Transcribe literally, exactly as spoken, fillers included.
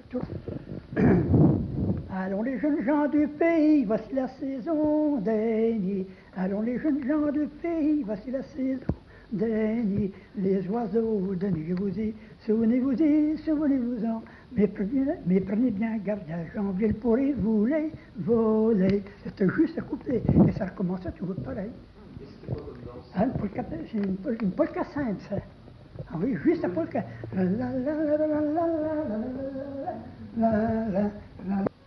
Tout. Allons les jeunes gens du pays, voici la saison des nids. Allons les jeunes gens du pays, voici la saison des nids. Les oiseaux de nuit vous y, souvenez-vous-y, souvenez-vous-en. Mais prenez, mais prenez bien garde, à janvier le pourrez vous les voler. C'était juste à couper, et ça recommençait toujours pareil. Et c'était quoi comme danse? Ah, une polka, c'est une, pol, une polka simple, ça. Ah oui, juste la polka. La la la la la la la la la la la la la.